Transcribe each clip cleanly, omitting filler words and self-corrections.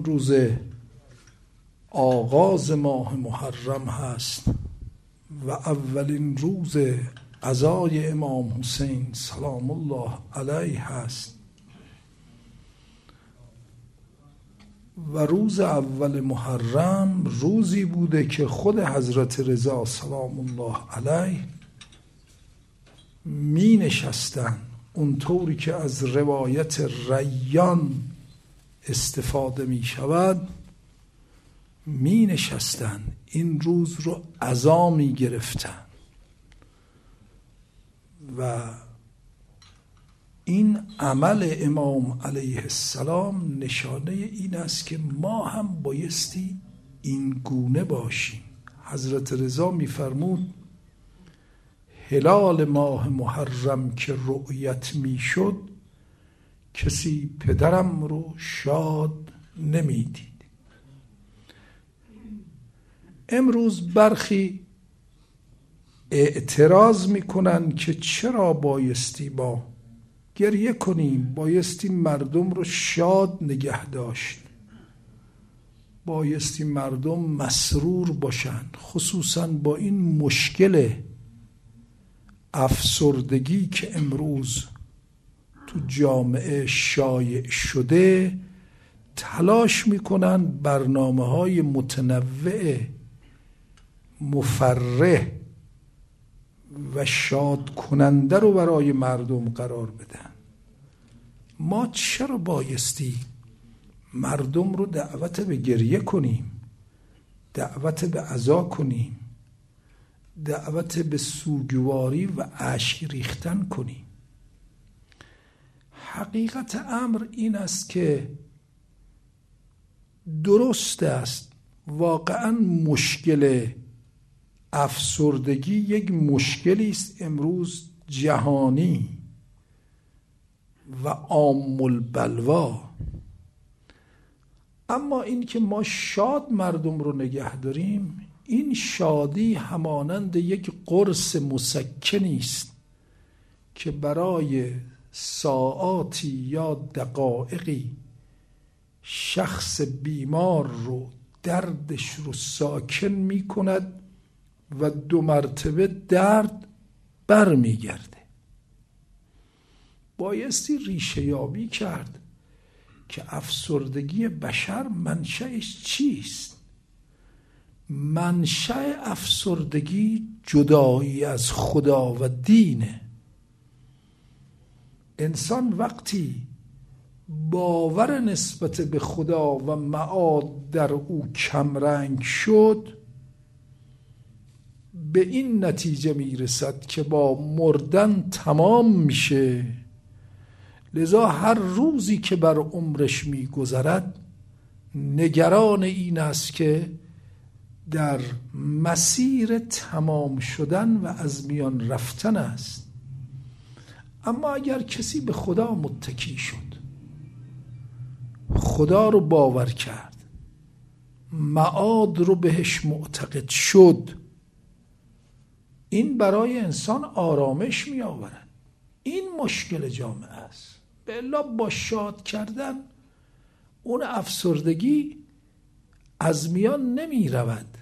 روز آغاز ماه محرم هست و اولین روز عزای امام حسین سلام الله علیه هست و روز اول محرم روزی بوده که خود حضرت رضا سلام الله علیه می نشستن اونطوری که از روایت ریان استفاده می شود، می نشستن این روز رو عزا می گرفتن و این عمل امام علیه السلام نشانه این است که ما هم بایستی این گونه باشیم. حضرت رضا می فرمود هلال ماه محرم که رؤیت می شد کسی پدرم رو شاد نمی دید. امروز برخی اعتراض می کنن که چرا بایستی با گریه کنیم، بایستی مردم رو شاد نگه داشت، بایستی مردم مسرور باشن، خصوصا با این مشکل افسردگی که امروز تو جامعه شایع شده. تلاش میکنن برنامه‌های متنوع مفرح و شاد کننده رو برای مردم قرار بدن. ما چرا بایستی مردم رو دعوت به گریه کنیم، دعوت به عزا کنیم، دعوت به سوگواری و اشک ریختن کنیم؟ حقیقت امر این است که درست است واقعا مشکل افسردگی یک مشکلی است امروز جهانی و عام البلوا، اما این که ما شاد مردم رو نگه داریم، این شادی همانند یک قرص مسکنی است که برای ساعاتی یا دقایقی شخص بیمار رو دردش رو ساکن می کند و 2 مرتبه درد بر می گرده. بایستی ریشه یابی کرد که افسردگی بشر منشأش چیست؟ منشأ افسردگی جدایی از خدا و دینه. انسان وقتی باور نسبت به خدا و معاد در او کمرنگ شد، به این نتیجه میرسد که با مردن تمام میشه. لذا هر روزی که بر عمرش میگذرد نگران این است که در مسیر تمام شدن و از میان رفتن است. اما اگر کسی به خدا متکی شد، خدا رو باور کرد، معاد رو بهش معتقد شد، این برای انسان آرامش می آورد. این مشکل جامعه است. به الا با شاد کردن اون افسردگی از میان نمی رود.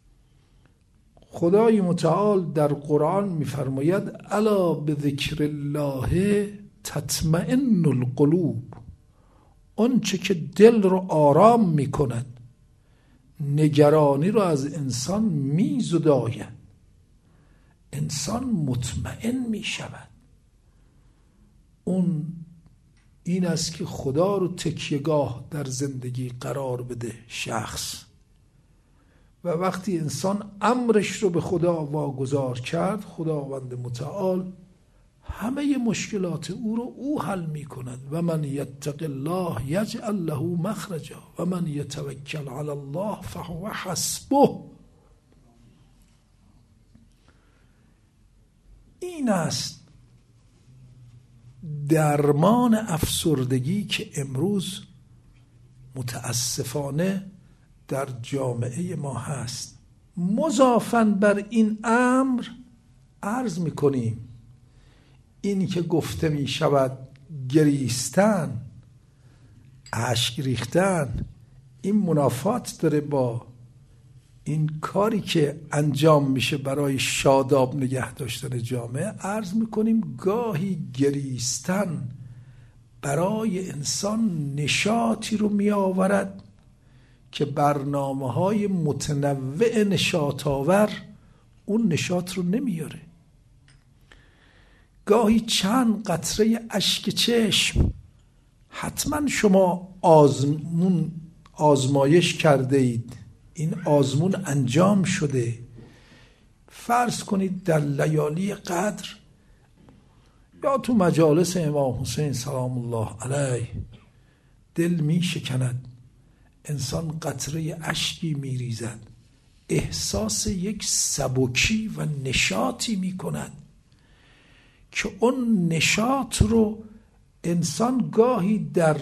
خدای متعال در قرآن می فرماید الا بذکر الله تطمئن القلوب. اون چه که دل رو آرام می کند، نگرانی رو از انسان می زداید، انسان مطمئن می شود. اون این است که خدا رو تکیهگاه در زندگی قرار بده شخص، و وقتی انسان امرش رو به خدا واگذار کرد، خداوند متعال همه مشکلات او رو او حل می کند. و من یتق الله یجعل له مخرجا و من یتوکل علی الله فهو حسبه. این است درمان افسردگی که امروز متاسفانه در جامعه ما هست. مضافاً بر این امر عرض می‌کنیم این که گفته می شود گریستن، اشک ریختن، این منافات داره با این کاری که انجام میشه برای شاداب نگه داشتن جامعه. عرض میکنیم گاهی گریستن برای انسان نشاطی رو میآورد که برنامه‌های متنوع نشاط آور اون نشاط رو نمیاره. گاهی چند قطره اشک چشم، حتما شما آزمایش کرده اید، این آزمون انجام شده. فرض کنید در لیالی قدر یا تو مجالس امام حسین سلام الله علیه دل می شکند، انسان قطره اشکی می ریزد، احساس یک سبکی و نشاطی می کند که اون نشاط رو انسان گاهی در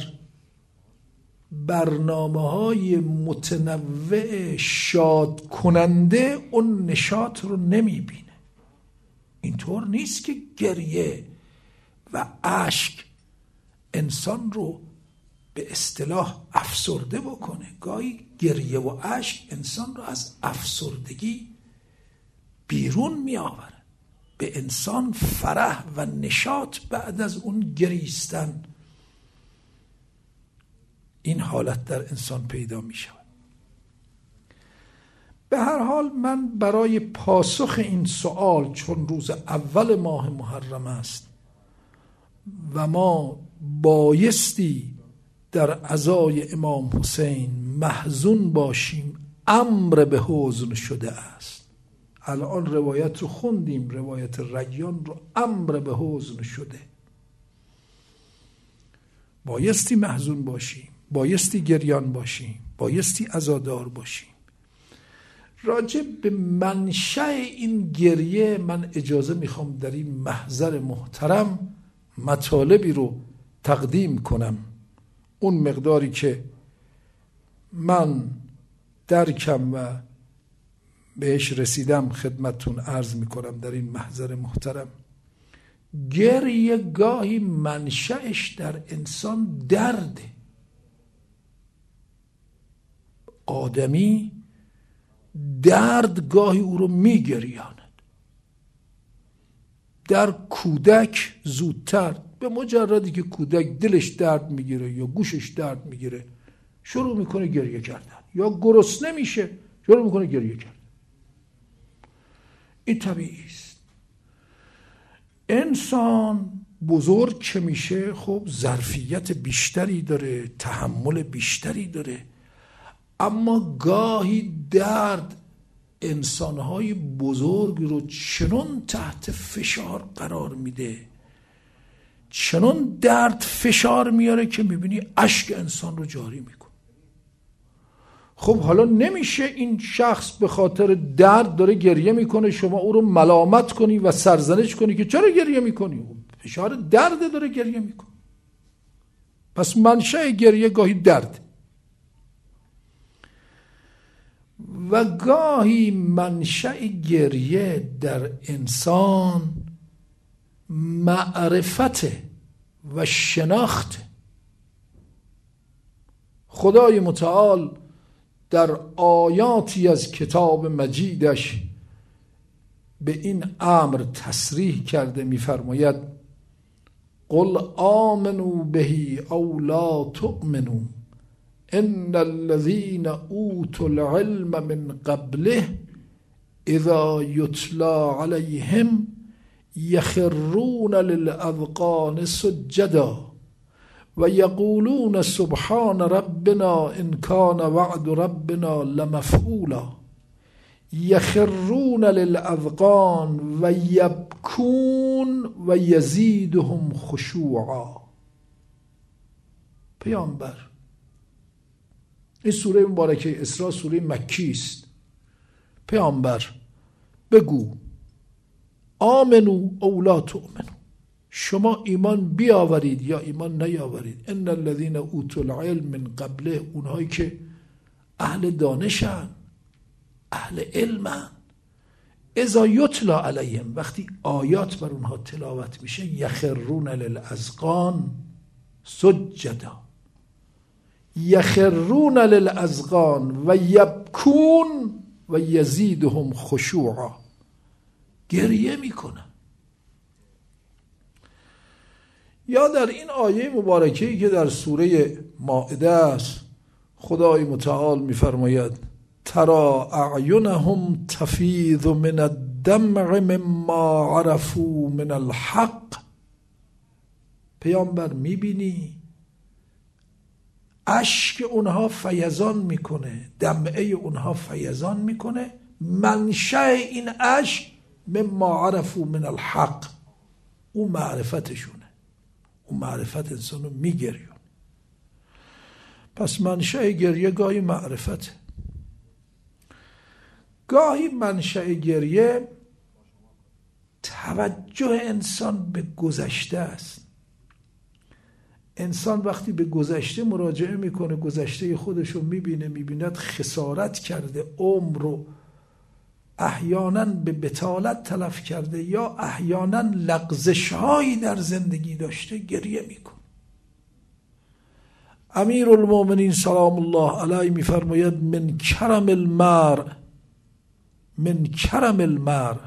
برنامه‌های متنوع شاد کننده اون نشاط رو نمی‌بینه. اینطور نیست که گریه و اشک انسان رو به اصطلاح افسرده بکنه. گاهی گریه و اشک انسان رو از افسردگی بیرون می‌آورد، به انسان فرح و نشاط بعد از اون گریستن این حالت در انسان پیدا می شود. به هر حال من برای پاسخ این سوال، چون روز اول ماه محرم است و ما بایستی در عزای امام حسین محزون باشیم، امر به حزن شده است. الان روایت رو خوندیم، روایت ریان رو، امر به حزن شده. بایستی محزون باشیم، بایستی گریان باشیم، بایستی عزادار باشیم. راجع به منشأ این گریه من اجازه میخوام در این محضر محترم مطالبی رو تقدیم کنم. اون مقداری که من درکم و بهش رسیدم خدمتتون عرض میکنم در این محضر محترم. گریه گاهی منشأش در انسان درده. آدمی درد گاهی او رو میگریاند. در کودک زودتر، به مجردی که کودک دلش درد میگیره یا گوشش درد میگیره شروع میکنه گریه کردن، یا گرسنه میشه شروع میکنه گریه کردن. این طبیعی است. انسان بزرگ که میشه خب ظرفیت بیشتری داره، تحمل بیشتری داره، اما گاهی درد انسانهای بزرگ رو چنان تحت فشار قرار میده، چنان درد فشار میاره که میبینی اشک انسان رو جاری میکنه. خب حالا نمیشه این شخص به خاطر درد داره گریه میکنه شما او رو ملامت کنی و سرزنش کنی که چرا گریه میکنی؟ فشار درد داره گریه میکنه. پس منشأ گریه گاهی درد و گاهی منشأ گریه در انسان معرفت و شناخت. خدای متعال در آیاتی از کتاب مجیدش به این امر تصریح کرده، می‌فرماید قل آمنوا به او لا تؤمنوا ان الذين اوتوا العلم من قبله اذا يتلى عليهم يخرون للاذقان سجدا و یقولون سبحان ربنا ان کان وعد ربنا لمفعولا یخرون للاذقان و یبکون و یزیدهم خشوعا. پیامبر، این سوره مبارکه اسراء سوره مکی است. پیامبر بگو آمنو او لا تؤمنو، شما ایمان بیاورید یا ایمان نیاورید. ان الذين اوتوا العلم من قبله، اونهایی که اهل دانشن، اهل علمن، اذا یتلی علیهم، وقتی آیات بر اونها تلاوت میشه، یخرون للاذقان سجدا، یخرون للاذقان و یبکون و یزیدهم خشوعا، گریه میکنن. یا در این آیه مبارکه‌ای که در سوره مائده است، خدای متعال میفرماید ترى اعینهم تفیض من الدمع مما عرفوا من الحق. پیامبر میبینی اشک اونها فیضان میکنه، دمعه اونها فیضان میکنه. منشأ این اشک مما عرفوا من الحق، اون معرفتشونه، اون معرفت انسانو میگریون. پس منشأ گریه گاهی معرفته، گاهی منشأ گریه توجه انسان به گذشته است. انسان وقتی به گذشته مراجعه میکنه، گذشته خودش رو میبیند خسارت کرده، عمر رو احیانا به بطالت تلف کرده یا احیانا لغزش‌هایی در زندگی داشته، گریه میکنه. امیرالمومنین سلام الله علیه میفرماید من کرم المرء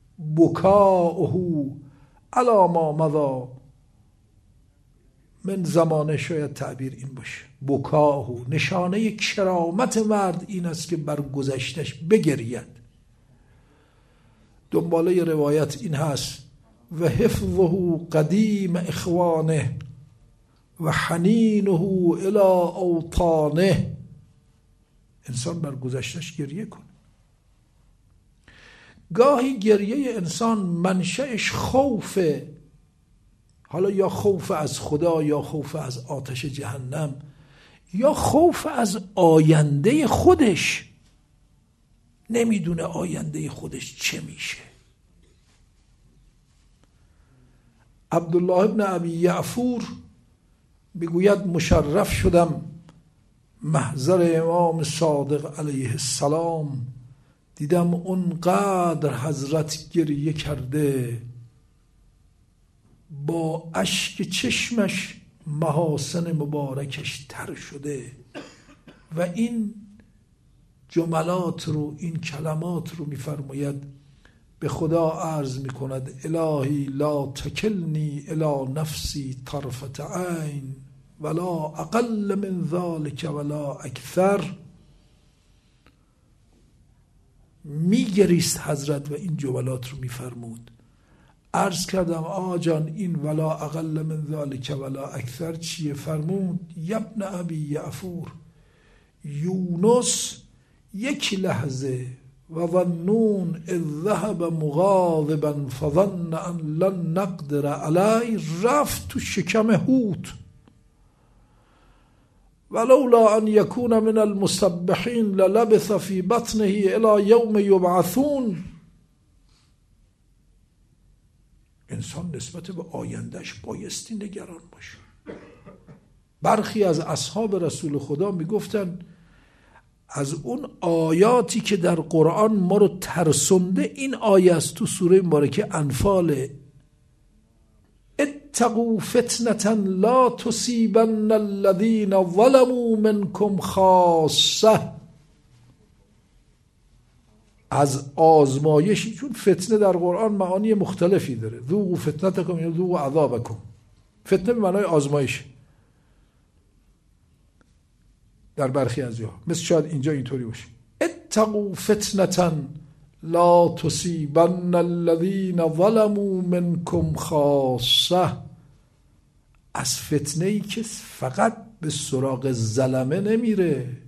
بکاؤه علی ما مضی من زمانه. شاید تعبیر این باشه، بکاؤه، نشانه کرامت مرد این است که بر گذشتش بگرید. دنباله روایت این هست و حفظه قدیم اخوانه و حنینه الی اوطانه. انسان بر گذشتش گریه کنه. گاهی گریه انسان منشأش خوفه، حالا یا خوف از خدا یا خوف از آتش جهنم یا خوف از آینده خودش. نمیدونه آینده خودش چه میشه. عبدالله ابن ابی یعفور بگوید مشرف شدم محضر امام صادق علیه السلام، دیدم اونقدر حضرت گریه کرده، با اشک چشمش محاسن مبارکش تر شده و این جملات رو، این کلمات رو میفرماید به خدا عرض میکند الهی لا تکلنی الی نفسی طرفت عین ولا اقل من ذلك ولا اکثر. میگریست حضرت و این جملات رو میفرمود. عرض کردم آقا جان این ولا اقل من ذلك ولا اکثر چیه؟ فرمود ابن ابی یعفور، یونس یک لحظه و ظنون اذ ذهب مغاضبا فظن ان لن نقدر علی، رفت تو شکم حوت، ولولا ان یکون من المسبحین للبث فی بطنه الی یوم یبعثون. انسان نسبت به آیندهش بایستی نگران باشه. برخی از اصحاب رسول خدا میگفتن از اون آیاتی که در قرآن ما رو ترسونده این آیه است تو سوره مبارکه انفال، اتقوا فتنة لا تصیبن الذین ظلموا منکم خاصه. از آزمایشی، چون فتنه در قرآن معانی مختلفی داره، ذوقوا فتنتکم یا ذوقوا عذابکم. فتنه به معنای آزمایش در برخی از جاها، مثل شاید اینجا اینطوری باشه اتقوا فتنة لا تصیبن الذین ظلموا منکم خاصه. از فتنه ای که فقط به سراغ ظلمه نمیره،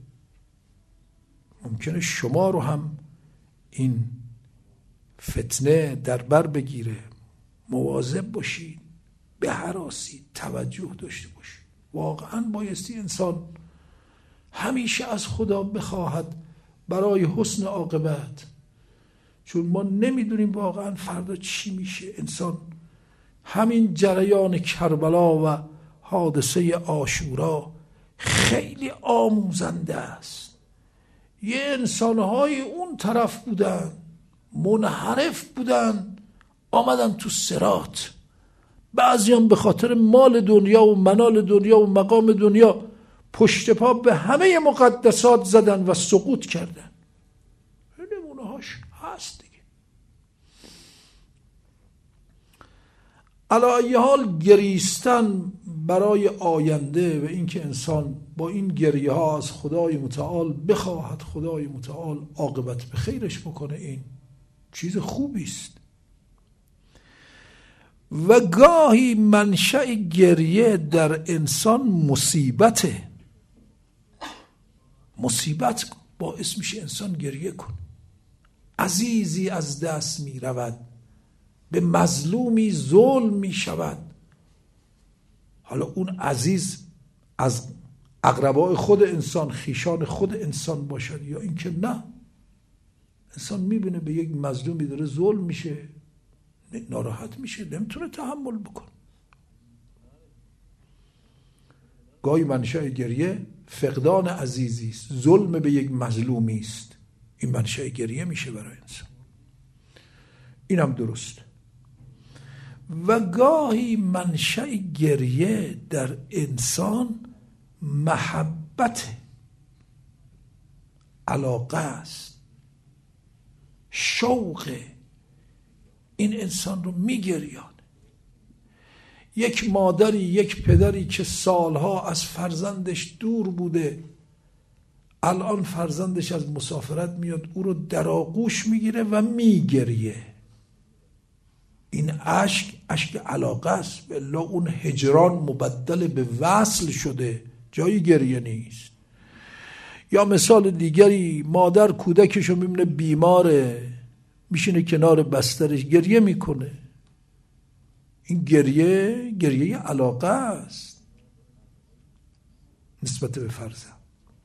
ممکنه شما رو هم این فتنه در بر بگیره. مواظب باشید، بهراسید، توجه داشته باشید. واقعا بایستی انسان همیشه از خدا بخواهد برای حسن عاقبت، چون ما نمیدونیم واقعا فردا چی میشه. انسان همین جریان کربلا و حادثه عاشورا خیلی آموزنده است. یه انسانهای اون طرف بودن، منحرف بودن، آمدن تو صراط. بعضی هم به خاطر مال دنیا و منال دنیا و مقام دنیا پشت پا به همه مقدسات زدن و سقوط کردن. نمونه هاش هست دیگه. علی ای حال گریستن برای آینده و اینکه انسان با این گریه ها از خدای متعال بخواهد خدای متعال عاقبت به خیرش بکنه، این چیز خوبی است. و گاهی منشأ گریه در انسان مصیبته. مصیبت باعث میشه انسان گریه کنه. عزیزی از دست می رود، به مظلومی ظلم می شود. حالا اون عزیز از اقربای خود انسان، خیشان خود انسان باشد یا اینکه نه، انسان میبینه به یک مظلومی داره ظلم میشه، ناراحت میشه، نمیتونه تحمل بکنه. گاهی منشأ گریه فقدان عزیزی است، ظلم به یک مظلومی است، این منشأ گریه میشه برای انسان. اینم درست. و گاهی منشأ گریه در انسان محبت، علاقه است، شوق، این انسان رو میگریانه. یک مادری، یک پدری که سالها از فرزندش دور بوده، الان فرزندش از مسافرت میاد، او رو در آغوش میگیره و میگریه. این اشک علاقه است، الا اون هجران مبدل به وصل شده، جایی گریه نیست. یا مثال دیگری، مادر کودکشو میبینه بیماره، میشینه کنار بسترش گریه میکنه. این گریه علاقه است نسبت به فرزند.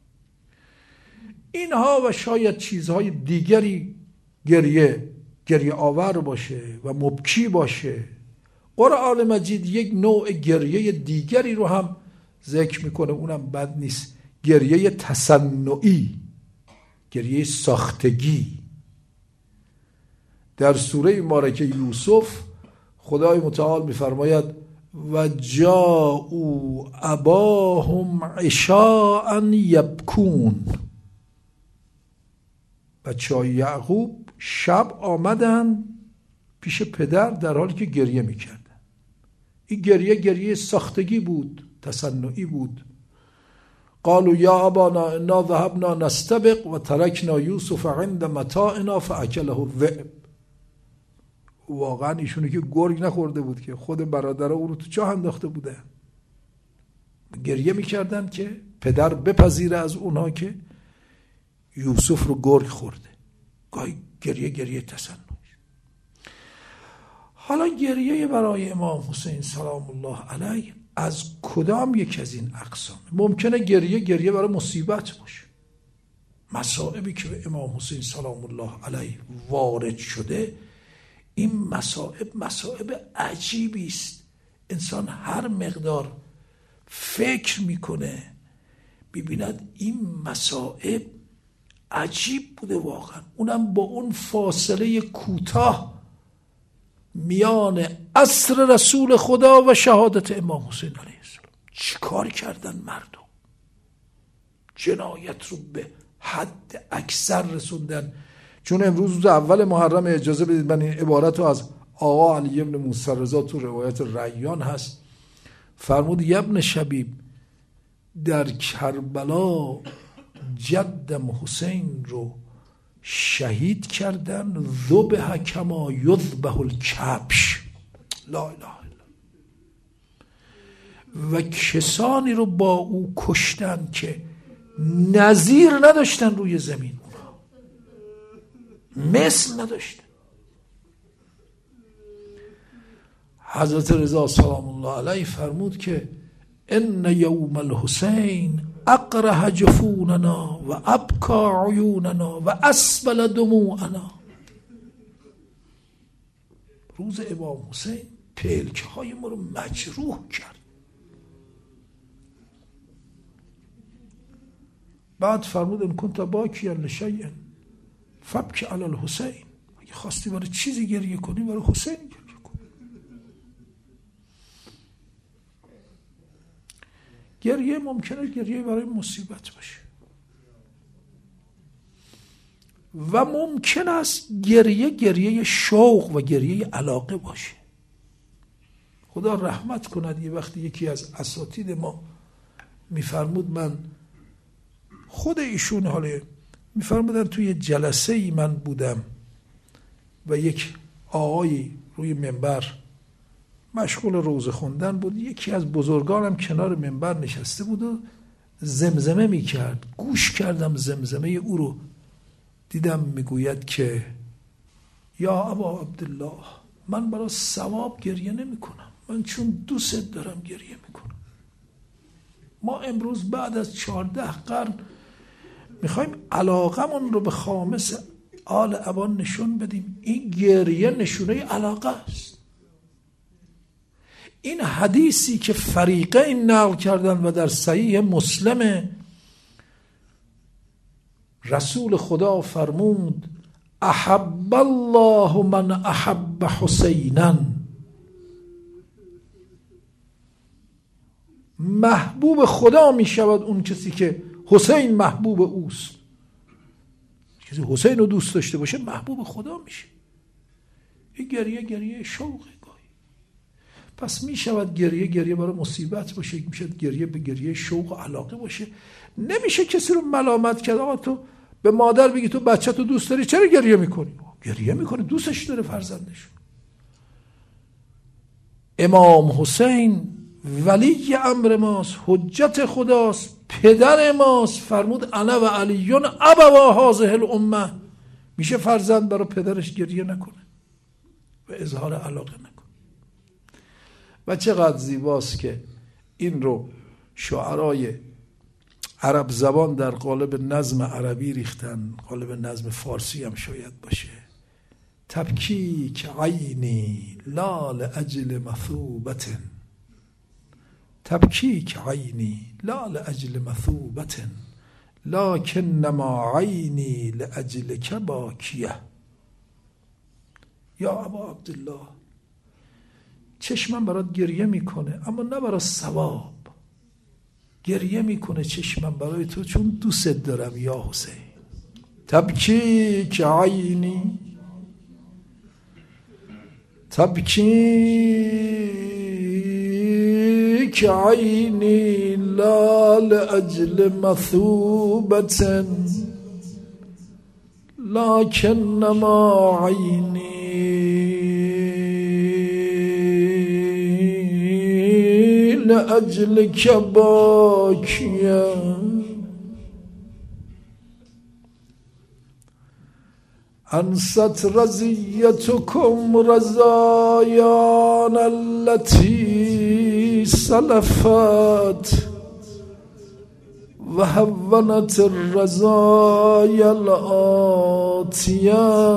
اینها و شاید چیزهای دیگری گریه آور باشه و مبکی باشه. قرآن مجید یک نوع گریه دیگری رو هم ذکر میکنه، اونم بد نیست، گریه تصنعی، گریه ساختگی. در سوره مبارکه یوسف خدای متعال میفرماید و جاءوا اباهم عشاء یبکون. بچه‌های یعقوب شب آمدن پیش پدر در حالی که گریه میکردن. این گریه ساختگی بود، تصنعی بود. قالوا یا ابانا انا ذهبنا نستبق و ترکنا یوسف عند متاعنا فاکله الذئب. واقعا ایشونه که گرگ نخورده بود که خود برادرها او رو تو چاه انداخته بودن. گریه میکردن که پدر بپذیره از اونها که یوسف رو گرگ خورده. گاهی گریه تصنعی. حالا گریه برای امام حسین سلام الله علیه از کدام یک از این اقسام؟ ممکنه گریه برای مصیبت باشه. مصائبی که به امام حسین سلام الله علیه وارد شده، این مصائب عجیبی است. انسان هر مقدار فکر میکنه ببیند این مصائب عجیب بوده واقعا، اونم با اون فاصله کوتاه میان عصر رسول خدا و شهادت امام حسین علیه السلام. چی کار کردن مردم؟ جنایت رو به حد اکثر رسوندن. چون امروز روز اول محرم، اجازه بدید من این عبارت رو از آقا علی ابن موسی رضا تو روایت ریان هست، فرمود یبن شبیب، در کربلا جدم حسین رو شهید کردن، ذبح کما یذبح الکبش. لا اله الا الله. و کسانی رو با او کشتن که نظیر نداشتن روی زمین، مثل نداشتن. حضرت رضا سلام الله علیه فرمود که ان یوم الحسین اقرح جفوننا و ابکا عیوننا و اسبل دموعنا. روز امام حسین پلکه های ما رو مجروح کرد. بعد فرمود ان کنت باکیا لشیء فبکی علی الحسین. اگه خواستی برای چیزی گریه کنی برای حسین گریه کن. گریه ممکنه گریه برای مصیبت باشه و ممکن است گریه شوق و گریه علاقه باشه. خدا رحمت کند، یه وقتی یکی از اساتید ما میفرمود، من خود ایشون حاله میفرمودن توی جلسه ای من بودم و یک آقایی روی منبر مشغول روزه خوندن بود، یکی از بزرگانم کنار منبر نشسته بود و زمزمه میکرد. گوش کردم زمزمه او رو، دیدم میگوید که یا ابا عبدالله، من برای ثواب گریه نمی کنم، من چون دوست دارم گریه میکنم. ما امروز بعد از 14 قرن میخوایم علاقمون رو به خامس آل ابان نشون بدیم. این گریه نشونه علاقه است. این حدیثی که فریقین نقل کردن و در صحیح مسلم رسول خدا فرمود احب الله من احب حسینا، محبوب خدا می شود اون کسی که حسین محبوب اوست. کسی حسین رو دوست داشته باشه محبوب خدا میشه. این گریه شوقه گاهی. پس می شود گریه برای مصیبت باشه، می شود گریه به گریه شوق و علاقه باشه. نمیشه کسی رو ملامت کرد. آقا تو به مادر بگی تو بچه تو دوست داری، چرا گریه میکنی؟ گریه میکنه، دوستش داره فرزندش. امام حسین ولی امر ماست، حجت خداست، پدر ماست. فرمود انا و علیون ابوا هذه الامه. میشه فرزند برای پدرش گریه نکنه و اظهار علاقه نکنه؟ و چقدر زیباست که این رو شاعرای عرب زبان در قالب نظم عربی ریختن، قالب نظم فارسی هم شاید باشه. تبکی که عینی لا لاجل مثوبت، تبکی که عینی لا لاجل مثوبت، لکنما عینی لاجلک باکیه. یا ابا عبدالله، چشمم برات گریه میکنه اما نه برای ثواب. گریه میکنه چشمم برای تو چون دوست دارم یا حسین. تبکی که عینی، تبکی که عینی لا لاجل مثوبت، لکنما عینی لاجلک باکیه. انست رضیتکم رضایان التي سلفت و هونت الرضایا الآتیه.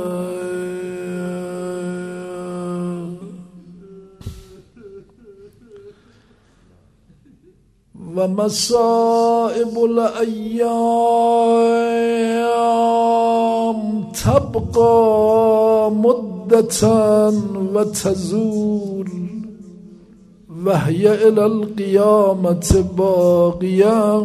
و مصائب الایام تبقى مدتا و تزول و هی الی القیامت باقیه.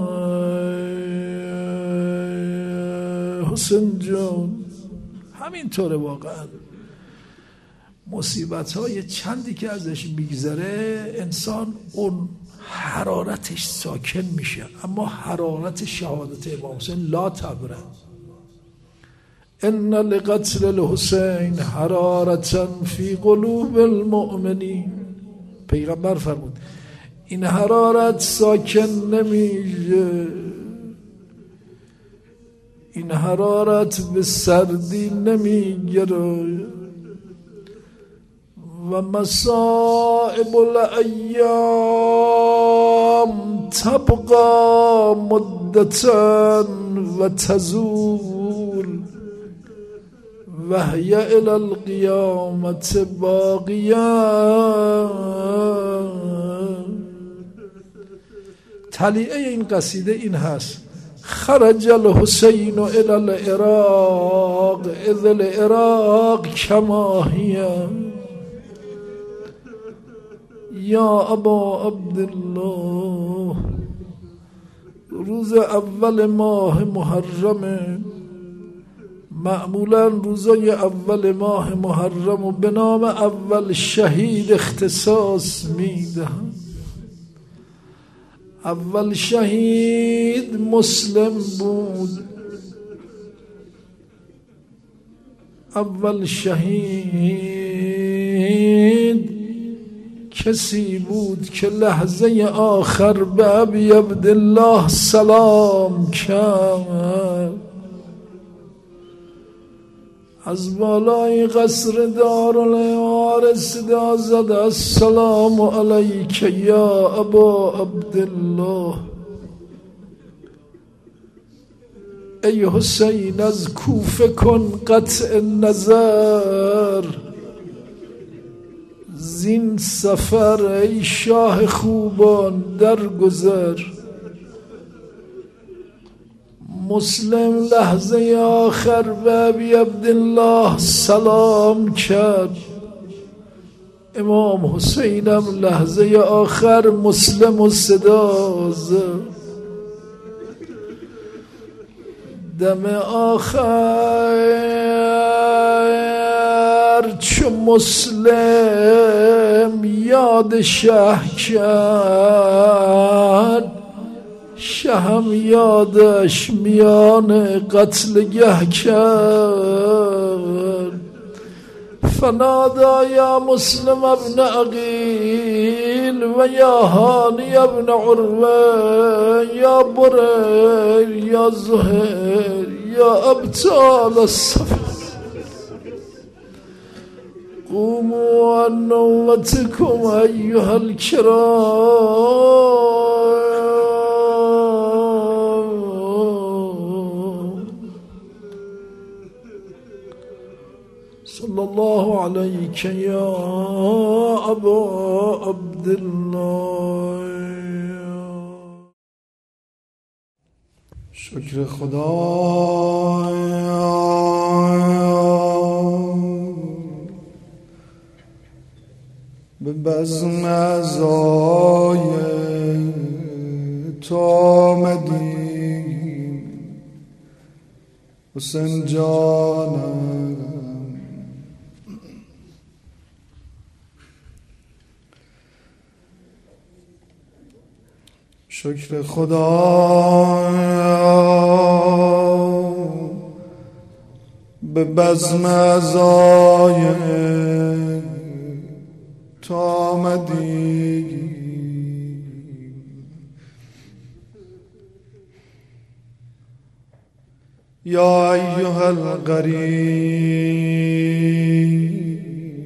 حسین جان همینطوره واقعا. مصیبت های چندی که ازش میگذره انسان اون حرارتش ساکن میشه، اما حرارت شهادت امام حسین لا تبرد. ان لقتل الحسین حرارتا فی قلوب المؤمنین. پیغمبر فرمود این حرارت ساکن نمیشه، این حرارت به سردی نمیگره. و مصائب الایام تبقى مدتا و تزول و هی الی القیامت باقیه. تلیعه این قصیده این هست: خرج الحسین الی العراق اذ العراق کما هی. یا ابا عبدالله، روز اول ماه محرمه. معمولا روزای اول ماه محرم و به نام اول شهید اختصاص میدهم. اول شهید مسلم بود. اول شهید کسی بود که لحظه آخر به ابی عبدالله سلام کرد. از بالای قصر دارالحوار صدا زد السلام علیک یا ابا عبدالله. ای حسین از کوفه کن قطع نظر، زین سفر ای شاه خوبان در گذر. مسلم لحظه آخر به ابی عبدالله سلام کرد. امام حسینم لحظه آخر مسلم و صدا زد. دم آخر چو مسلم یاد شه کرد، شهم یادش میان قتل گه کرد. فنادا یا مسلم ابن عقیل و یا هانی ابن عروه، یا بریر یا زهیر یا ابطال الصف، قوموا عن نومتكم ایها الكرام. صلی الله علیک یا ابا عبدالله. شکر خدا به بزم عزای تو آمدیم حسین جانم. شکر خدا به بزم عزای تو آمدی. یا ایها الغریب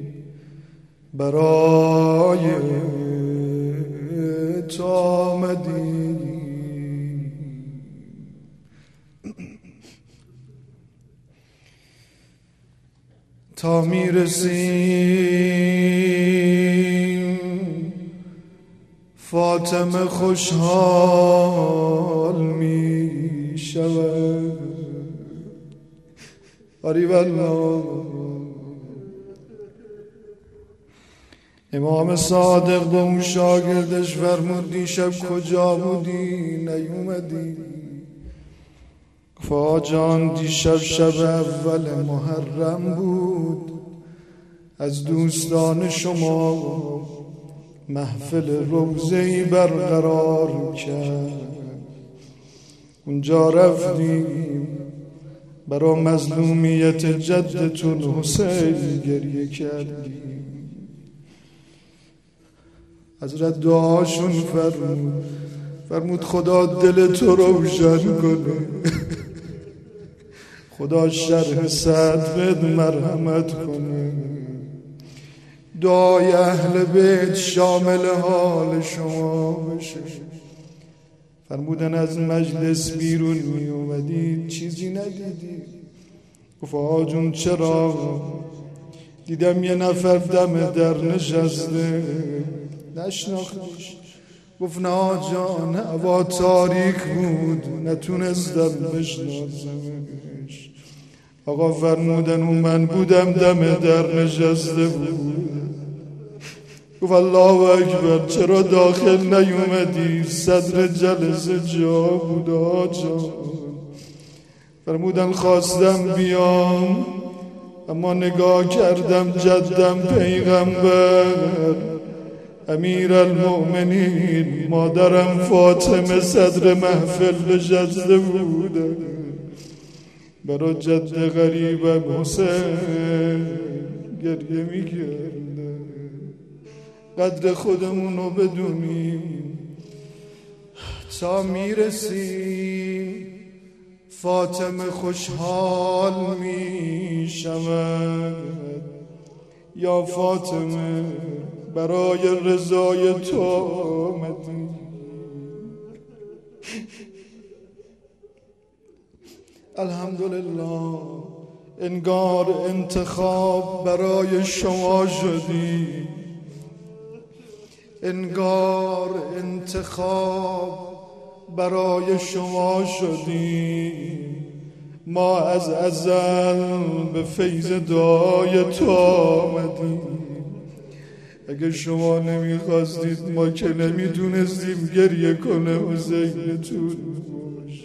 برای تو آمدی. تا میرسیم فاطمه خوشحال می شود. آری والله امام صادق به اون شاگردش فرمود دیشب کجا بودی نیومدی؟ گفت جان دیشب شب اول محرم بود، از دوستان شما محفل روضه‌ای برقرار کرد، اونجا رفتیم برای مظلومیت جدتون حسین گریه کردیم. حضرت دعاشون فرمود خدا دل تو روشن کنه، خدا شرح صدرت مرحمت کنه. دعای اهل بیت شامل حال شما بشه. فرمودن از مجلس بیرون می اومدی چیزی ندیدی؟ گفت آقا جون چرا؟ دیدم یه نفر دم در نشسته نشناختیش. گفت نه جان هوا تاریک بود نتونستم بشناسمش. آقا فرمودن اون من بودم دم در نشسته بود. گفت الله اکبر، چرا داخل نیومدی؟ صدر جلسه جا بود آجا. فرمودن خواستم بیام اما نگاه کردم جدم پیغمبر امیر المؤمنین مادرم فاطمه صدر محفل نشسته بوده، برای جد غریبم حسین گریه میکرده. قدر خودمونو بدونیم تا میرسیم فاطمه خوشحال میشود. یا فاطمه برای رضای تو آمدی. الحمدلله انگار انتخاب برای شما شدی، انگار انتخاب برای شما شدی. ما از ازل به فیض دعای تو آمدیم. اگه شما نمیخواستید ما که نمیدونستیم گریه کنه حسینتون باشی.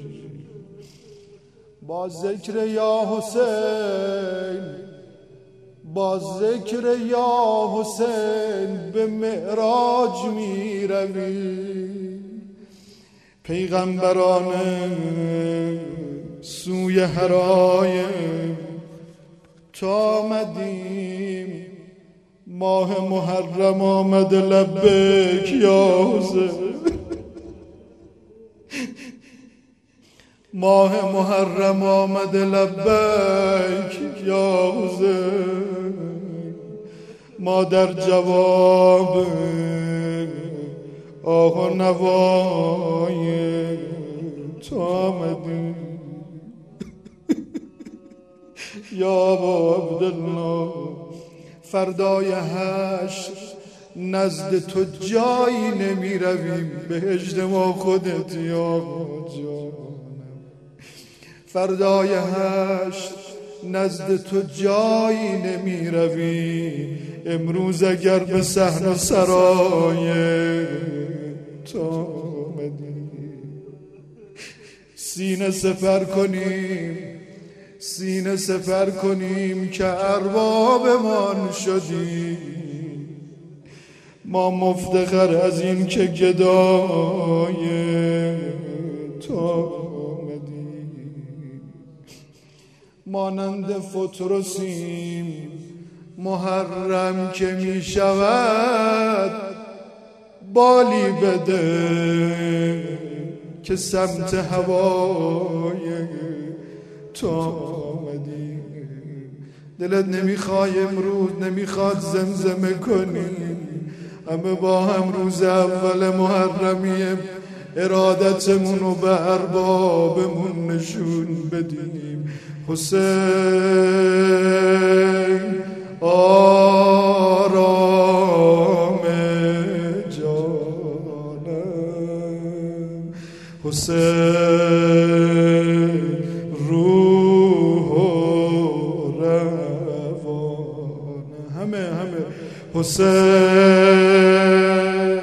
با ذکر یا حسین، با ذکر یا حسین به معراج می روی. پیغمبران سوی هرای تا آمدیم. ماه محرم آمد لبیک یا حسین، ماه محرم آمد لبیک یا حسین. ما در جواب آه و نوای تو آمدیم. یا ابا عبدالله فردای حشر نزد تو جایی نمی رویم، بهشت ما خودت یا جانم. فردای حشر نزد تو جایی نمی رویم، امروز اگر به صحن سرای تو آمدی. سینه سپر کنیم، سینه سپر کنیم که اربابمان شدی. ما مفتخر از این که گدای تو آمدی. مانند فترسیم محرم که می شود بالی بده که سمت هوای تو آمدی. دلت نمیخوای امروز، نمیخواد زمزمه کنی، همه با هم روز اول محرمی ارادتمون رو به اربابمون نشون بدیم. حسین آرام جانم، حسین روح و روانم، همه حسین.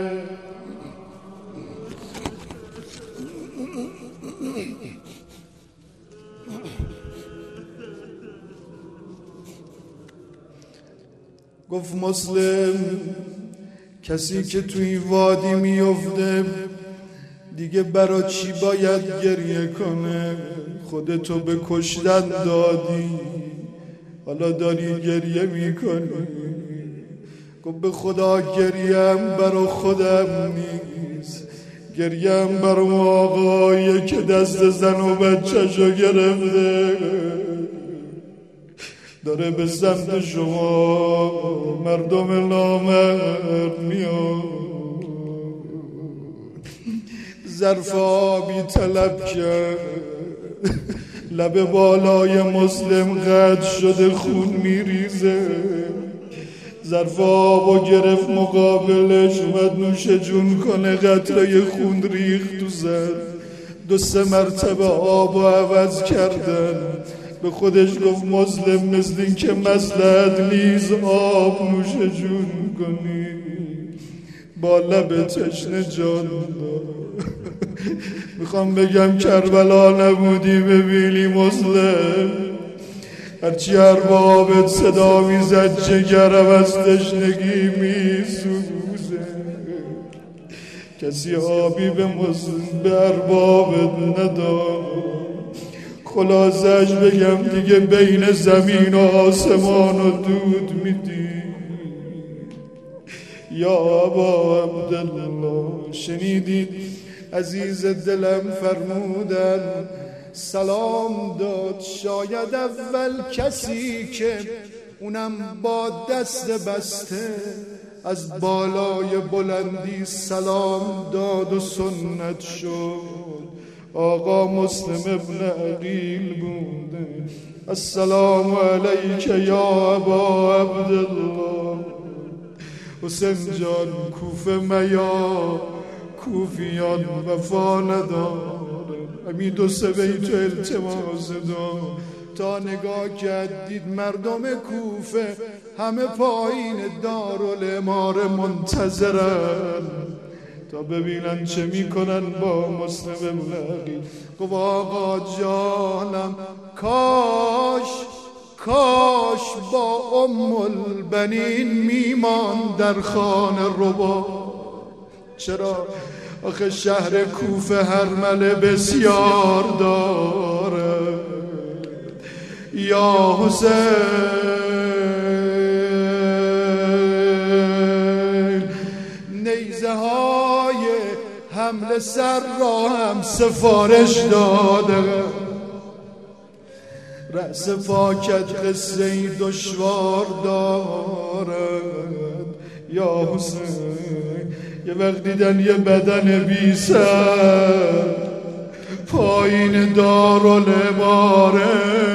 گفت مسلم کسی که توی وادی میفته دیگه برا چی باید گریه کنه؟ خودتو به کشتن دادی، حالا داری گریه میکنی. گفت به خدا گریم برا خودم نیست، گریم برا آقایی که دست زن و بچه‌شو گرفته داره به سمت شما مردم نامرد میاد. ظرف آبی طلب کرد، لب بالای مسلم قطع شده خون میریزه. ظرف آبو گرفت مقابلش، اومد نوش جون کنه، قطره خون ریخت تو زد. 2-3 مرتبه آبو عوض کردن. به خودش گفت مسلم مثل این که مصلحت نیست آب نوش جون کنی. با لب تشنه جان داد. میخوام بگم کربلا نبودی ببینی مسلم، هرچی اربابت صدا میزد جگرم از تشنگی میسوزه. کسی آبی به اربابت نداد. خلاصش بگم دیگه بین زمین و آسمان و دود میدی. یا ابا عبدالله شنیدید عزیز دلم فرمودن سلام داد، شاید اول کسی که اونم با دست بسته از بالای بلندی سلام داد و سنت شد آقا مسلم ابن عقیل بوده. السلام علیک یا ابا عبدالله. حسین جان کوفه میا کوفیان وفا ندارن. همین 2-3 بیت التماس داد تا نگاه کردید مردم کوفه همه پایین دارالاماره منتظرن تا ببینن چه میکنن با مسلم ابن عقیل. گفت آقا جانم کاش با البنین میمان در خانه ربا. چرا؟ آخه شهر کوفه هرمله بسیار داره. یا حسین نیزه های حمله سر را هم سفارش داده. رأس پاکت قصه ای دشوار دارد. یا حسین یه وقت دیدن یه بدن بی سر پایین دارالاماره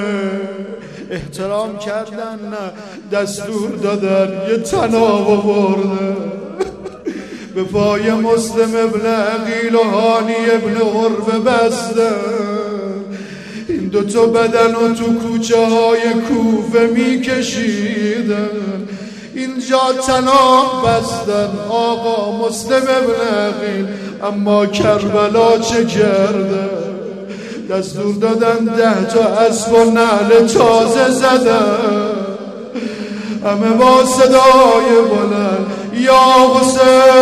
احترام کردن نه دستور دادن یه طناب آوردن به پای مسلم ابن عقیل و هانی ابن عروه بستن. این 2 بدن رو تو کوچه های کوفه میکشیدن. اینجا طناب بستن آقا مسلم ابن عقیل، اما کربلا چه کرده؟ دستور دادن 10 اسب و نعل تازه زدن. همه با صدای بلند یا حسین